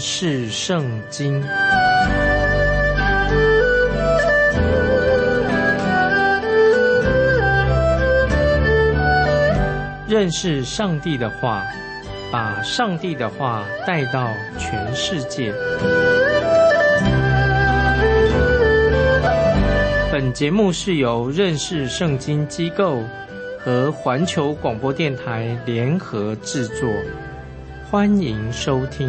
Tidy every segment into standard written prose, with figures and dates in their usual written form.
识圣经。认识上帝的话，把上帝的话带到全世界。本节目是由认识圣经机构和环球广播电台联合制作，欢迎收听。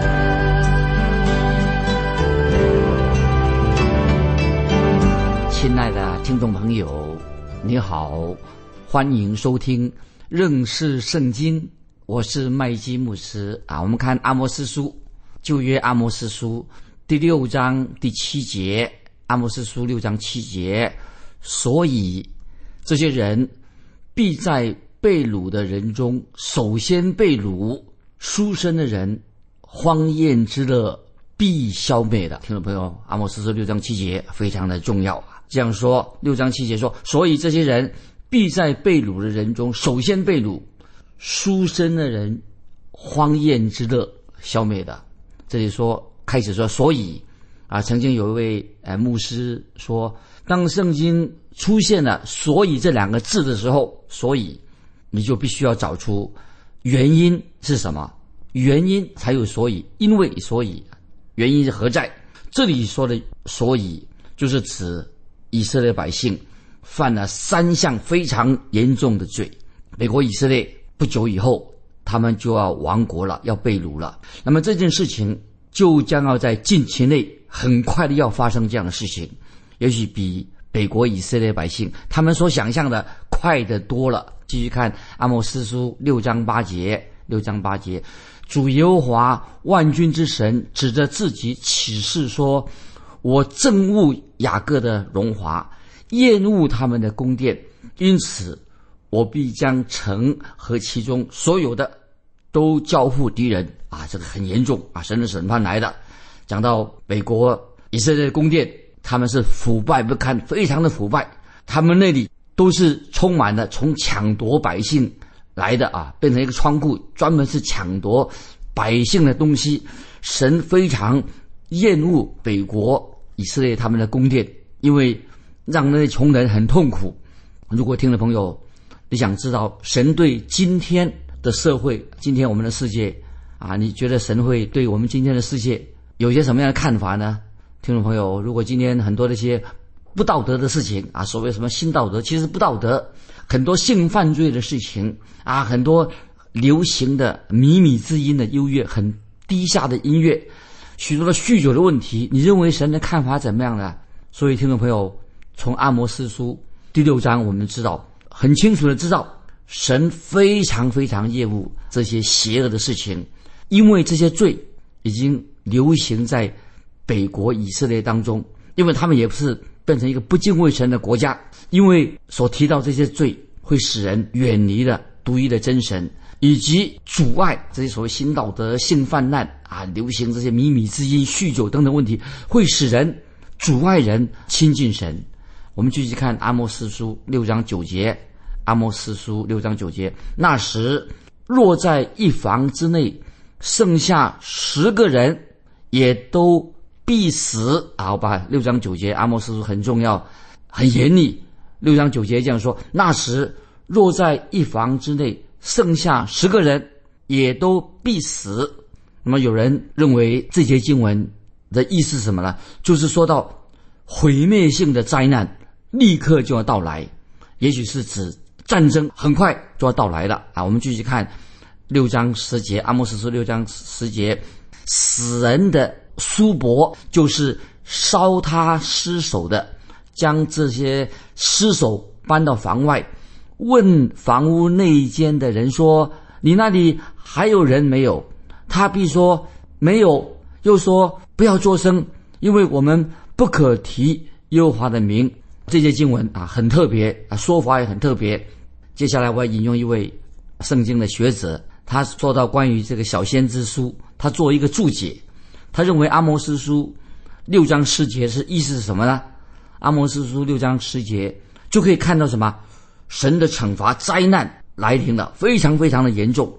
亲爱的听众朋友，你好，欢迎收听认识圣经，我是麦基牧师啊。我们看阿摩司书，旧约阿摩司书第6章第7节，阿摩司书6章7节，所以这些人必在被掳的人中首先被掳，书生的人荒宴之乐必消灭的。听众朋友，阿摩司书6章7节非常的重要啊。这样说，6章7节说，所以这些人必在被掳的人中首先被掳，书生的人荒宴之乐消灭的。这里说开始说所以啊，曾经有一位牧师说，当圣经出现了所以这2个字的时候，所以你就必须要找出原因是什么，原因才有所以，因为所以，原因是何在。这里说的所以就是指以色列百姓犯了3项非常严重的罪。北国以色列不久以后他们就要亡国了，要被掳了。那么这件事情就将要在近期内很快的要发生，这样的事情也许比北国以色列百姓他们所想象的快得多了。继续看阿摩司书6章8节，主耶和华万军之神指着自己起誓说，我憎恶雅各的荣华，厌恶他们的宫殿，因此我必将城和其中所有的都交付敌人啊。这个很严重啊，神的审判来的。讲到北国以色列的宫殿，他们是腐败不堪，非常的腐败，他们那里都是充满了从抢夺百姓来的啊，变成一个仓库，专门是抢夺百姓的东西。神非常厌恶北国以色列他们的宫殿，因为让那些穷人很痛苦。如果听的朋友你想知道神对今天的社会，今天我们的世界啊，你觉得神会对我们今天的世界有些什么样的看法呢？听众朋友，如果今天很多那些不道德的事情啊，所谓什么新道德，其实不道德，很多性犯罪的事情啊，很多流行的靡靡之音的优越，很低下的音乐，许多的酗酒的问题，你认为神的看法怎么样呢？所以听众朋友，从阿摩司书第6章我们知道，很清楚的知道神非常非常厌恶这些邪恶的事情，因为这些罪已经流行在北国以色列当中，因为他们也是变成一个不敬畏神的国家，因为所提到这些罪会使人远离了独一的真神，以及阻碍这些所谓新道德、性泛滥啊，流行这些靡靡之音、酗酒等等问题，会使人阻碍人亲近神。我们继续看阿摩司书6章9节，阿摩司书6章9节，那时若在一房之内剩下10个人，也都必死啊！我把6章9节，阿摩司书很重要，很严厉。6章9节这样说，那时若在一房之内剩下10个人，也都必死。那么有人认为这节经文的意思是什么呢？就是说到毁灭性的灾难立刻就要到来，也许是指战争很快就要到来了啊！我们继续看6章10节，阿摩司书6章10节，死人的叔伯就是烧他尸首的，将这些尸首搬到房外，问房屋内间的人说，你那里还有人没有？他必说没有，又说不要作声，因为我们不可提耶和华的名。这些经文啊很特别啊，说法也很特别。接下来我要引用一位圣经的学者，他说到关于这个小先知书，他做一个注解，他认为阿摩司书6章10节是意思是什么呢？阿摩司书6章10节就可以看到什么？神的惩罚灾难来临了，非常非常的严重。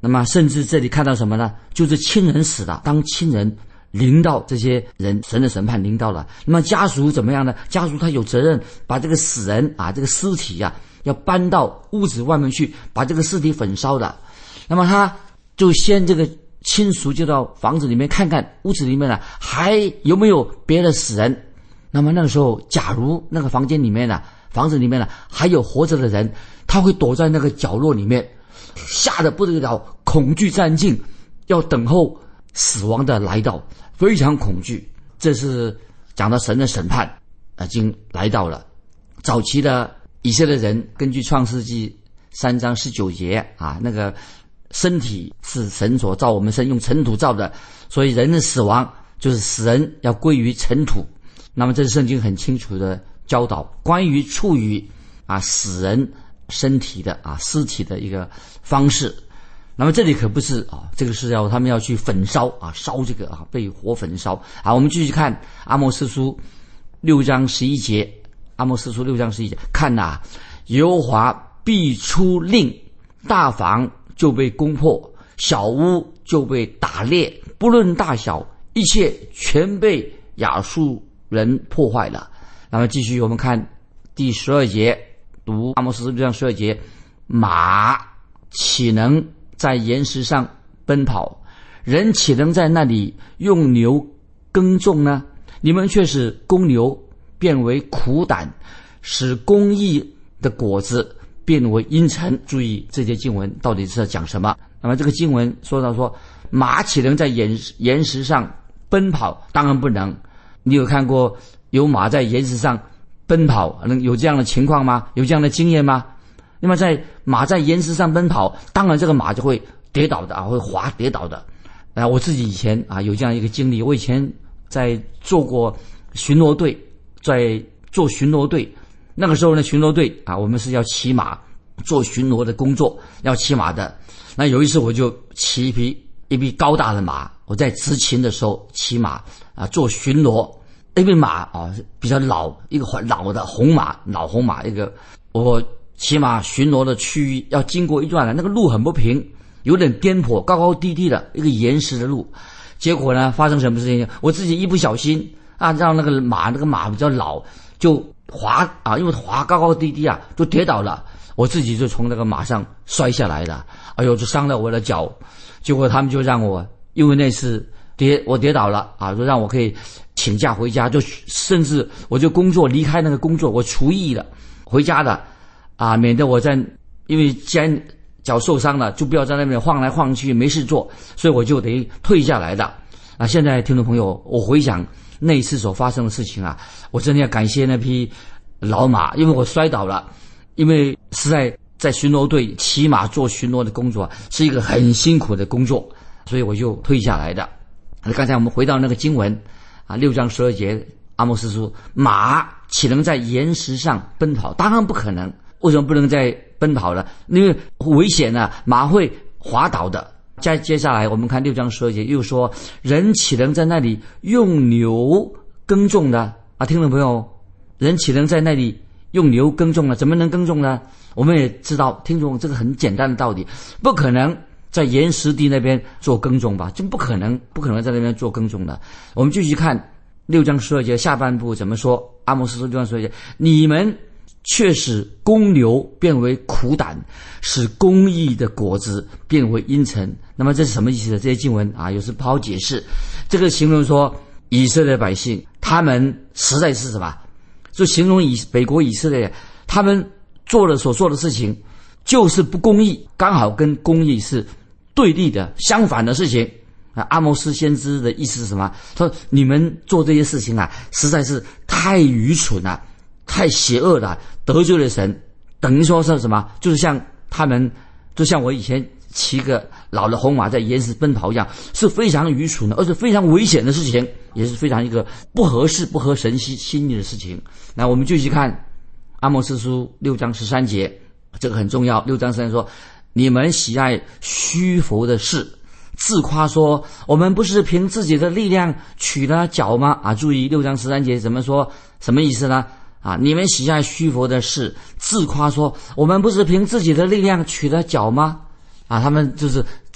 那么甚至这里看到什么呢？就是亲人死了，当亲人临到这些人，神的审判临到了，那么家属怎么样呢？家属他有责任把这个死人这个尸体要搬到屋子外面去，把这个尸体焚烧的。那么他就先这个亲属就到房子里面看看屋子里面还有没有别的死人。那么那个时候假如那个房间里面房子里面还有活着的人，他会躲在那个角落里面，吓得不得了，恐惧战境，要等候死亡的来到，非常恐惧。这是讲到神的审判已经来到了。早期的以色列人根据创世纪3章19节那个身体是神所造，我们神用尘土造的，所以人的死亡就是死人要归于尘土。那么这是圣经很清楚的教导关于处于死人身体的尸体的一个方式。那么这里可不是这个是他们要去焚烧烧这个被火焚烧。我们继续看阿摩司书6章11节，阿摩司书6章11节，看耶和华必出令，大房就被攻破，小屋就被打裂，不论大小，一切全被亚述人破坏了。那么继续我们看第12节，读阿摩司书6章12节，马岂能在岩石上奔跑？人岂能在那里用牛耕种呢？你们却使公牛变为苦胆，使公义的果子变为阴沉。注意这些经文到底是在讲什么？那么这个经文说到马岂能在岩石上奔跑？当然不能。你有看过有马在岩石上奔跑，能有这样的情况吗？有这样的经验吗？那么马在岩石上奔跑，当然这个马就会跌倒的会滑跌倒的。我自己以前有这样一个经历，我以前在做过巡逻队，在做巡逻队，那个时候呢巡逻队我们是要骑马做巡逻的工作，要骑马的。那有一次我就骑一匹高大的马，我在执勤的时候骑马做巡逻。那匹马比较老，一个老的红马，老红马，一个我骑马巡逻的区域要经过一段那个路很不平，有点颠簸，高高低低的一个岩石的路。结果呢发生什么事情？我自己一不小心让那个马比较老，就滑因为滑高高低低就跌倒了，我自己就从那个马上摔下来了，哎呦就伤了我的脚。结果他们就让我因为那次我跌倒了就让我可以请假回家，就甚至我就离开那个工作，我除役了回家的免得我因为既然脚受伤了，就不要在那边晃来晃去没事做，所以我就得退下来的。现在听众朋友，我回想那一次所发生的事情我真的要感谢那匹老马，因为我摔倒了，因为实在巡逻队骑马做巡逻的工作是一个很辛苦的工作，所以我就退下来的。刚才我们回到那个经文6章12节，阿摩司书，马岂能在岩石上奔跑？当然不可能。为什么不能再奔跑了？因为危险马会滑倒的。接下来我们看6章12节又说，人岂能在那里用牛耕种呢？听众朋友，人岂能在那里用牛耕种呢？怎么能耕种呢？我们也知道，听众这个很简单的道理，不可能在岩石地那边做耕种吧，就不可能在那边做耕种的。我们继续看6章12节下半部怎么说。阿摩司书6章12节，你们却使公牛变为苦胆，使公义的果子变为阴沉。那么这是什么意思呢？这些经文有时不好解释。这个形容说以色列百姓他们实在是什么，就形容北国以色列他们所做的事情就是不公义，刚好跟公义是对立的相反的事情。阿摩斯先知的意思是什么？说你们做这些事情实在是太愚蠢了，太邪恶了，得罪了神。等于说是什么？就是像他们，就像我以前骑个老的红马在岩石奔跑一样，是非常愚蠢的，而且非常危险的事情，也是非常一个不合适、不合神心意的事情。那我们继续看阿摩司书6章13节，这个很重要。6章13节说，你们喜爱虚浮的事，自夸说我们不是凭自己的力量取了脚吗？注意6章13节怎么说，什么意思呢？你们喜爱虚浮的事，自夸说我们不是凭自己的力量取了脚吗？他们就是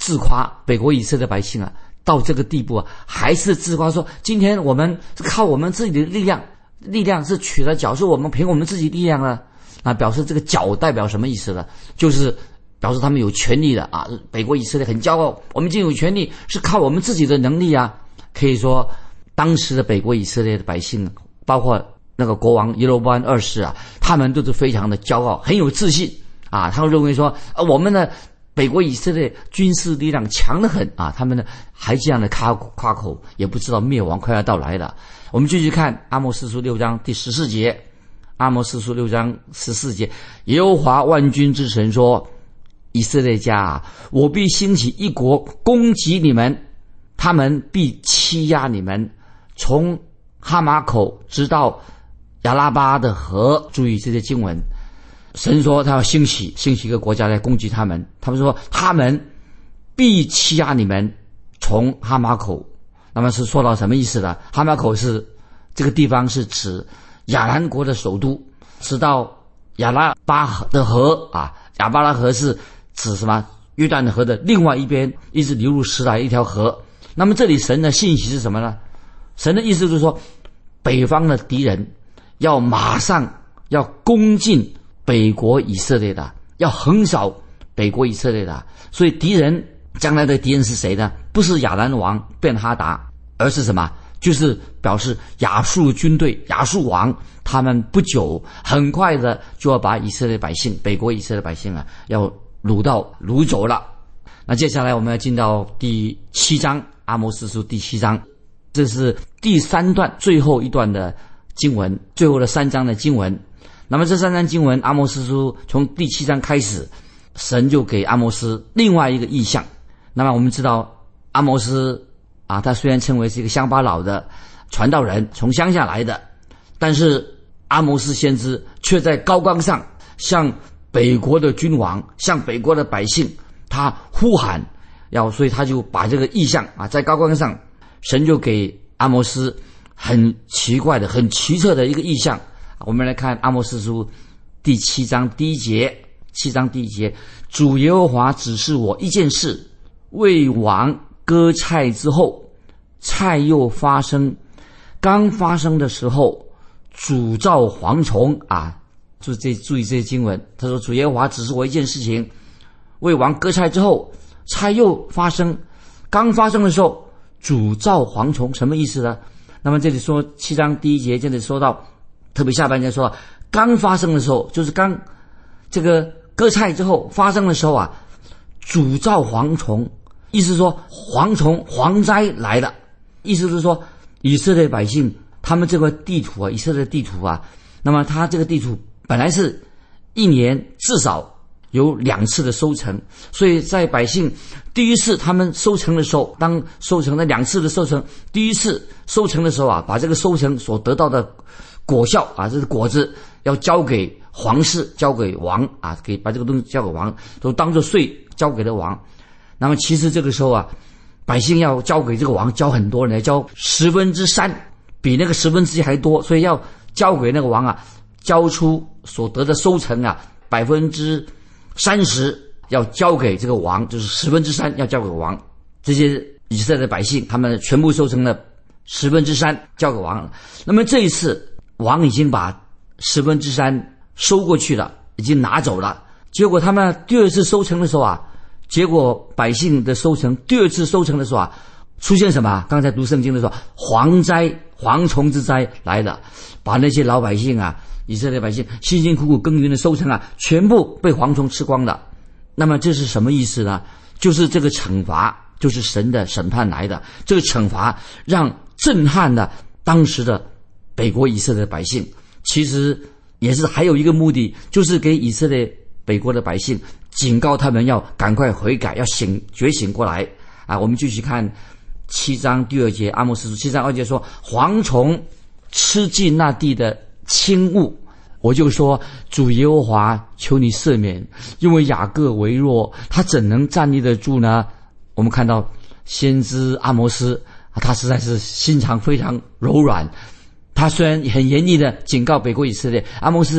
自夸，北国以色列百姓啊，到这个地步啊，还是自夸说，今天我们是靠我们自己的力量是取了角，是我们凭我们自己力量了。那表示这个角代表什么意思呢？就是表示他们有权利的啊，北国以色列很骄傲，我们已经有权利，是靠我们自己的能力啊。可以说，当时的北国以色列的百姓，包括那个国王耶罗波安二世啊，他们都是非常的骄傲，很有自信啊。他们认为说，我们的北国以色列军事力量强得很啊，他们呢还这样的夸口，也不知道灭亡快要到来了。我们继续看阿摩司书6章第14节，阿摩司书6章14节，耶和华万军之神说，以色列家啊，我必兴起一国攻击你们，他们必欺压你们，从哈马口直到亚拉巴的河。注意这些经文，神说他要兴起一个国家来攻击他们，他们说他们必欺压你们，从哈马口。那么是说到什么意思呢？哈马口是这个地方是指亚兰国的首都，直到亚拉巴的河啊，亚巴拉河是指什么？约旦河的另外一边，一直流入死海一条河。那么这里神的信息是什么呢？神的意思就是说，北方的敌人要马上要攻进北国以色列的，要横扫北国以色列的。所以敌人将来的敌人是谁呢？不是亚兰王便哈达，而是什么？就是表示亚述军队、亚述王，他们不久很快的就要把以色列百姓、北国以色列百姓啊，要掳走了。那接下来我们要进到第7章，阿摩司书第7章，这是第3段最后一段的经文，最后的3章的经文。那么这3章经文，阿摩司书从第7章开始，神就给阿摩斯另外一个意象。那么我们知道阿摩斯啊，他虽然称为是一个乡巴佬的传道人，从乡下来的，但是阿摩斯先知却在高岗上向北国的君王，向北国的百姓，他呼喊所以他就把这个意象啊，在高岗上，神就给阿摩斯很奇怪的、很奇特的一个意象。我们来看阿摩司书第7章第1节，7章第1节，主耶和华指示我一件事，为王割菜之后，菜又发生，刚发生的时候，主造蝗虫啊！注意这些经文，他说主耶和华指示我一件事情，为王割菜之后，菜又发生，刚发生的时候，主造蝗虫，什么意思呢？那么这里说7章第1节，这里说到，特别下半节说，刚发生的时候，就是刚这个割菜之后发生的时候啊，主造蝗虫，意思是说蝗灾来了，意思是说以色列百姓他们这个地图啊，以色列地图啊，那么他这个地图本来是一年至少有2次的收成，所以在百姓第一次他们收成的时候，当收成的2次的收成，第一次收成的时候啊，把这个收成所得到的果效啊，这是果子要交给皇室，交给王啊，把这个东西交给王，都当作税交给了王。那么其实这个时候啊，百姓要交给这个王，交很多人，交3%，比那个1/10还多，所以要交给那个王啊，交出所得的收成啊30%要交给这个王，就是3%要交给王。这些以色列的百姓，他们全部收成了3%交给王了。那么这一次，王已经把3%收过去了，已经拿走了。结果他们第2次收成的时候啊，结果百姓的收成，第2次收成的时候啊，出现什么？刚才读圣经的时候，蝗灾、蝗虫之灾来了，把那些老百姓啊，以色列百姓辛辛苦苦耕耘的收成啊，全部被蝗虫吃光了。那么这是什么意思呢？就是这个惩罚，就是神的审判来的。这个惩罚让震撼了当时的北国以色列的百姓，其实也是还有一个目的，就是给以色列北国的百姓警告他们要赶快悔改，要觉醒过来啊！我们继续看7章第2节，阿摩司书7章2节说，蝗虫吃尽那地的轻物，我就说主耶和华，求你赦免，因为雅各为弱，他怎能站立得住呢？我们看到先知阿摩斯他实在是心肠非常柔软，他虽然很严厉的警告北国以色列，阿摩斯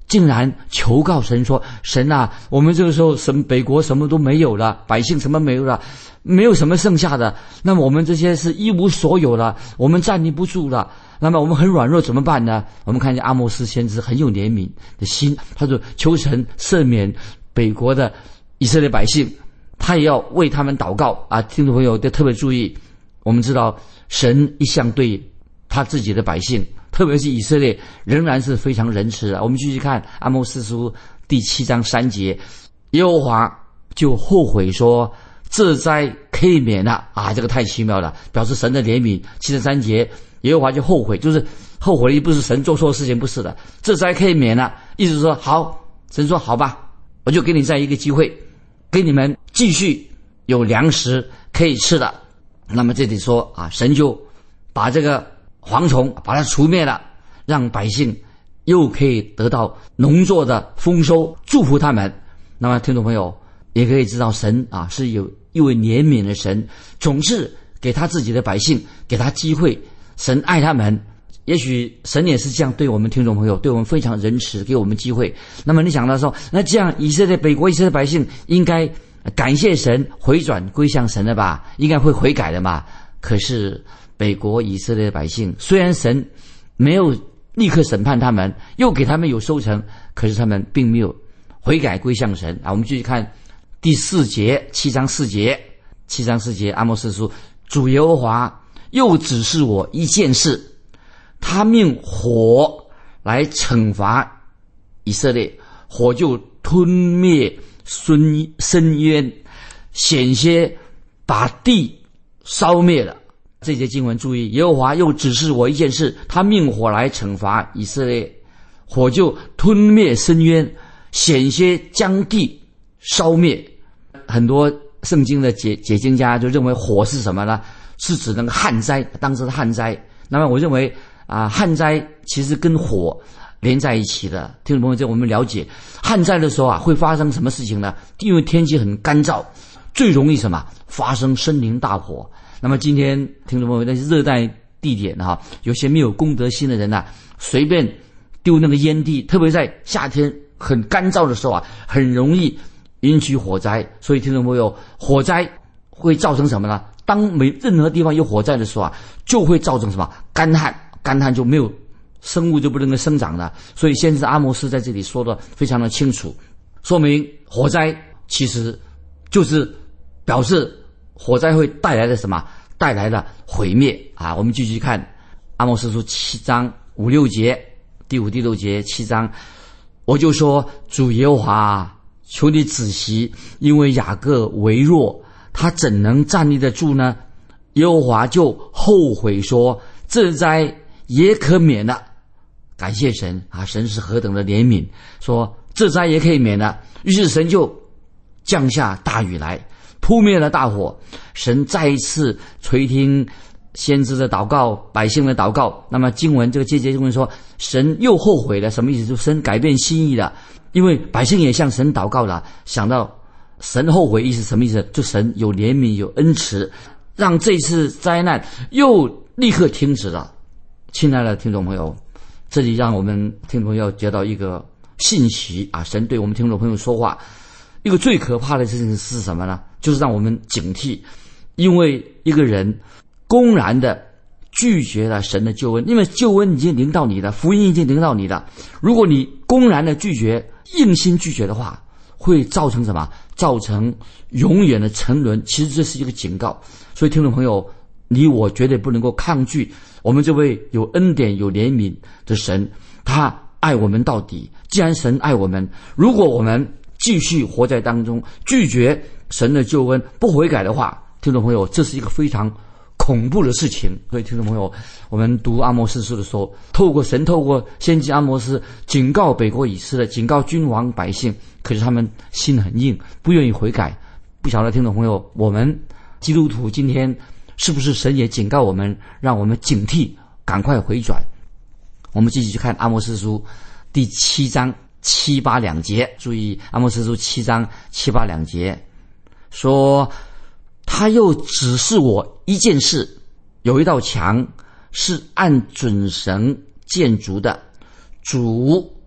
竟然求告神说，神啊，我们这个时候北国什么都没有了，百姓什么没有了，没有什么剩下的，那么我们这些是一无所有了，我们站立不住了，那么我们很软弱怎么办呢？我们看见阿摩斯先知很有怜悯的心，他说求神赦免北国的以色列百姓，他也要为他们祷告啊！听众朋友要特别注意，我们知道神一向对他自己的百姓，特别是以色列，仍然是非常仁慈的。我们继续看阿摩斯书第7章3节，耶和华就后悔说，这灾可以免了啊！这个太奇妙了，表示神的怜悯。7章3节，耶和华就后悔，就是后悔的不是神做错事情，不是的，这灾可以免了，意思说好，神说好吧，我就给你再一个机会，给你们继续有粮食可以吃的。那么这里说啊，神就把这个蝗虫把它除灭了，让百姓又可以得到农作的丰收，祝福他们。那么听众朋友也可以知道，神啊是有一位怜悯的神，总是给他自己的百姓给他机会，神爱他们。也许神也是这样对我们听众朋友，对我们非常仁慈，给我们机会。那么你想到说，那这样北国以色列百姓应该感谢神，回转归向神的吧，应该会悔改的嘛。可是北国以色列的百姓，虽然神没有立刻审判他们，又给他们有收成，可是他们并没有悔改归向神啊。我们继续看第4节，7章4节，阿摩斯书，主耶和华又指示我一件事，他命火来惩罚以色列，火就吞灭深渊，险些把地烧灭了。这节经文注意，耶和华又指示我一件事，他命火来惩罚以色列，火就吞灭深渊，险些将地烧灭。很多圣经的解经家就认为火是什么呢？是指那个旱灾，当时的旱灾。那么我认为旱灾其实跟火连在一起的。听众朋友，这我们了解，旱灾的时候会发生什么事情呢？因为天气很干燥，最容易什么？发生森林大火。那么今天听众朋友，那些热带地点有些没有公德心的人随便丢那个烟蒂，特别在夏天很干燥的时候很容易引起火灾。所以听众朋友，火灾会造成什么呢？当任何地方有火灾的时候就会造成什么？干旱就没有生物就不能够生长了。所以先知阿摩斯在这里说的非常的清楚，说明火灾其实就是表示火灾会带来的什么？带来了毁灭啊！我们继续看阿摩斯书7章5、6节，第5、第6节，7章，我就说，主耶和华，求你止息，因为雅各为弱，他怎能站立得住呢？耶和华就后悔说，这灾也可免了。感谢神神是何等的怜悯，说这灾也可以免了。于是神就降下大雨来，扑灭了大火。神再一次垂听先知的祷告，百姓的祷告。那么经文这个节经文说，神又后悔了，什么意思？就神改变心意了，因为百姓也向神祷告了，想到神后悔意思什么意思？就神有怜悯有恩慈，让这次灾难又立刻停止了。亲爱的听众朋友，这里让我们听众朋友接到一个信息神对我们听众朋友说话。一个最可怕的事情是什么呢？就是让我们警惕，因为一个人公然的拒绝了神的救恩，因为救恩已经临到你了，福音已经临到你了。如果你公然的拒绝，硬心拒绝的话，会造成什么？造成永远的沉沦。其实这是一个警告。所以听众朋友，你我绝对不能够抗拒我们这位有恩典有怜悯的神，他爱我们到底。既然神爱我们，如果我们继续活在当中，拒绝神的救恩，不悔改的话，听众朋友，这是一个非常恐怖的事情。所以听众朋友，我们读阿摩斯书的时候，透过先知阿摩斯警告北国以色列，警告君王百姓，可是他们心很硬，不愿意悔改。不晓得听众朋友，我们基督徒今天是不是神也警告我们，让我们警惕，赶快回转？我们继续去看阿摩斯书第7章7、8两节，注意阿摩斯书7章7、8两节，说他又指示我一件事，有一道墙是按准绳建筑的，主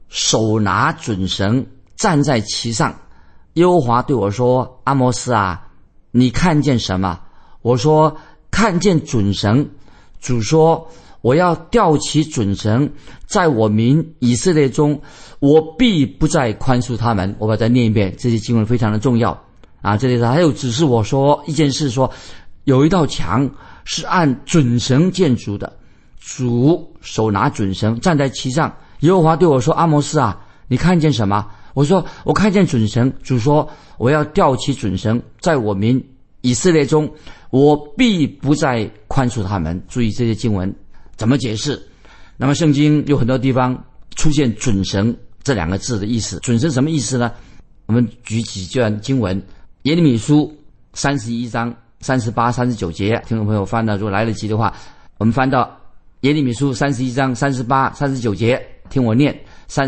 手拿准绳，站在其上。耶和华对我说：阿摩斯啊，你看见什么？我说：看见准绳。主说：我要吊起准绳，在我民以色列中，我必不再宽恕他们。我把它再念一遍，这些经文非常的重要啊！这里还有指示我说一件事，说有一道墙是按准绳建筑的，主手拿准绳，站在其上。耶和华对我说：阿摩斯啊，你看见什么？我说：我看见准绳。主说：我要吊起准绳，在我民以色列中，我必不再宽恕他们。注意这些经文怎么解释？那么圣经有很多地方出现准绳这两个字的意思。准绳什么意思呢？我们举几段经文，耶利米书31章38、39节，听众朋友翻到，如果来得及的话，我们翻到耶利米书31章38、39节，听我念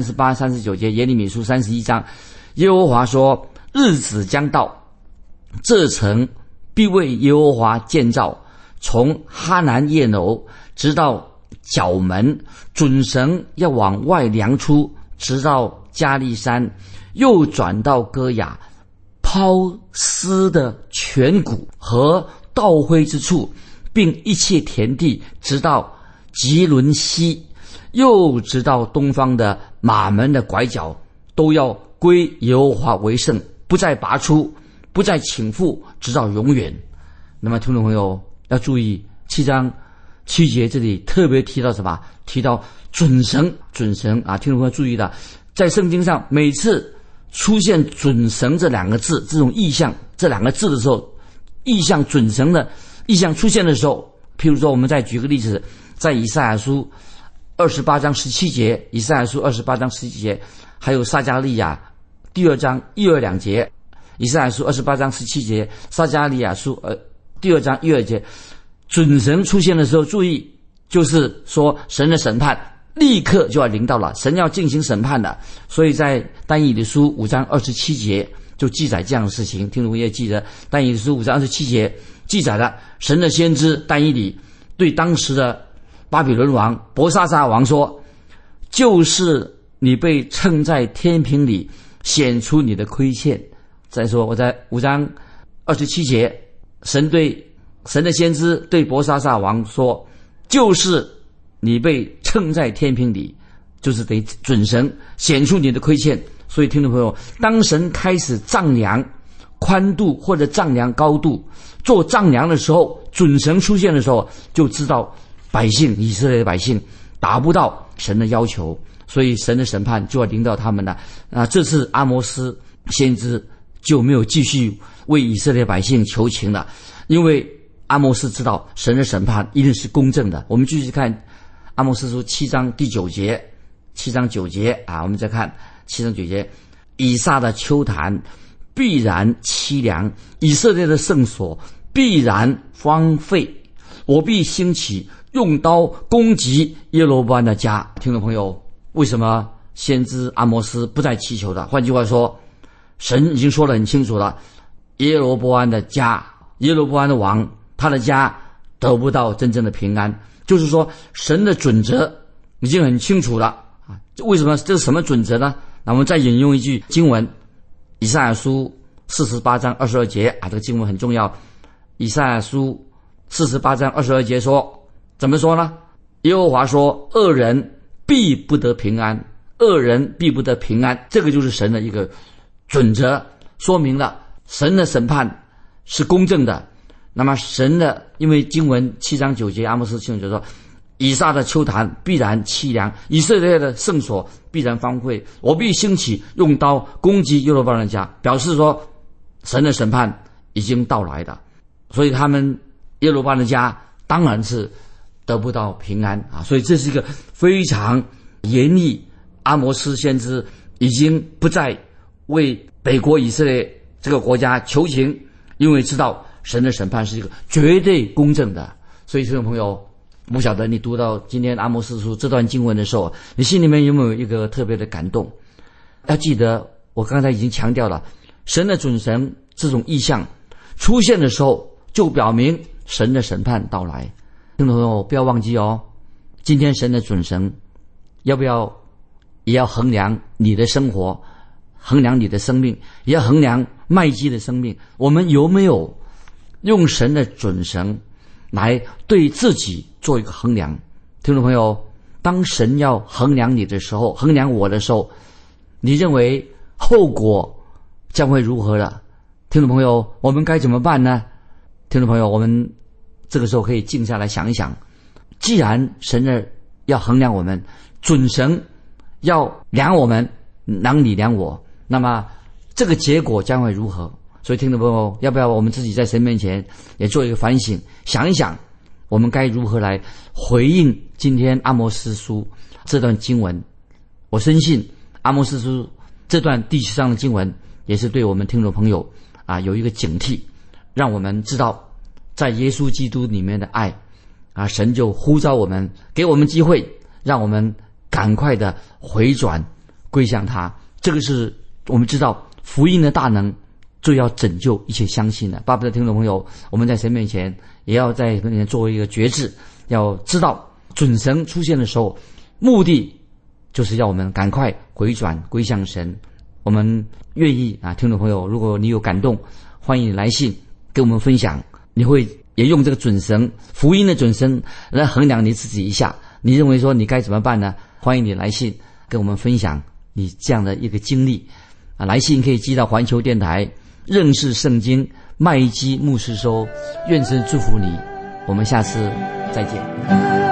38、39节，耶利米书31章，耶和华说：日子将到，这城必为耶和华建造，从哈南叶楼直到角门，准绳要往外量出，直到加利山，又转到歌雅，抛丝的泉谷和倒灰之处，并一切田地，直到吉伦西，又直到东方的马门的拐角，都要归耶和华为圣，不再拔出，不再倾覆，直到永远。那么听众朋友要注意7章7节，这里特别提到什么？提到准绳。准绳啊，听众朋友注意的，在圣经上每次出现准绳这两个字，这种意象这两个字的时候，意象准绳的意象出现的时候，譬如说我们再举个例子，在以赛亚书28章17节，以赛亚书28章17节，还有撒迦利亚第2章1、2节，以赛亚书28章17节，撒迦利亚书第2章1、2节，准绳出现的时候，注意，就是说神的审判立刻就要临到了，神要进行审判的。所以在但以理书5章27节就记载这样的事情。听众也记得但以理书5章27节记载了神的先知但以理对当时的巴比伦王伯沙撒王说：就是你被称在天平里，显出你的亏欠。再说我在5章27节，神的先知对伯沙撒王说：就是你被称在天平里，就是得准绳显出你的亏欠。所以听众朋友，当神开始丈量宽度或者丈量高度，做丈量的时候，准绳出现的时候，就知道百姓以色列的百姓达不到神的要求，所以神的审判就要临到他们了。这次阿摩斯先知就没有继续为以色列百姓求情了，因为阿摩斯知道神的审判一定是公正的。我们继续看阿摩斯书7章第9节，7章9节啊，我们再看7章9节，以撒的丘坛必然凄凉，以色列的圣所必然荒废，我必兴起，用刀攻击耶罗波安的家。听众朋友，为什么先知阿摩斯不再祈求的？换句话说，神已经说得很清楚了，耶罗波安的家，耶罗波安的王，他的家得不到真正的平安。就是说神的准则已经很清楚了啊。为什么？这是什么准则呢？那我们再引用一句经文，以赛亚书48章22节啊，这个经文很重要。以赛亚书48章22节说，怎么说呢？耶和华说：恶人必不得平安，恶人必不得平安。这个就是神的一个准则，说明了神的审判是公正的。那么神的，因为经文7章9节，阿摩斯清楚说，以撒的丘坛必然凄凉，以色列的圣所必然荒废，我必兴起，用刀攻击耶罗波安的家，表示说神的审判已经到来的。所以他们耶罗波安的家当然是得不到平安啊。所以这是一个非常严厉，阿摩斯先知已经不再为北国以色列这个国家求情，因为知道神的审判是一个绝对公正的。所以听众朋友，不晓得你读到今天阿摩斯书这段经文的时候，你心里面有没有一个特别的感动？要记得我刚才已经强调了，神的准绳这种意象出现的时候，就表明神的审判到来。听众朋友不要忘记哦，今天神的准绳要不要也要衡量你的生活，衡量你的生命，也要衡量麦基的生命。我们有没有用神的准绳来对自己做一个衡量？听众朋友，当神要衡量你的时候，衡量我的时候，你认为后果将会如何了？听众朋友，我们该怎么办呢？听众朋友，我们这个时候可以静下来想一想，既然神要衡量我们，准绳要量我们，量你量我，那么这个结果将会如何？所以听众朋友，要不要我们自己在神面前也做一个反省，想一想我们该如何来回应今天阿摩司书这段经文。我深信阿摩司书这段第7章的经文也是对我们听众朋友有一个警惕，让我们知道在耶稣基督里面的爱神就呼召我们，给我们机会，让我们赶快的回转归向他。这个是我们知道福音的大能，就要拯救一切相信的。巴不得听众朋友，我们在神面前也要在神面前作为一个决志，要知道准绳出现的时候，目的就是要我们赶快回转归向神。我们愿意听众朋友，如果你有感动，欢迎你来信跟我们分享，你会也用这个准绳，福音的准绳来衡量你自己一下，你认为说你该怎么办呢？欢迎你来信跟我们分享你这样的一个经历来信可以寄到环球电台认识圣经麦基牧师收。愿神祝福你，我们下次再见。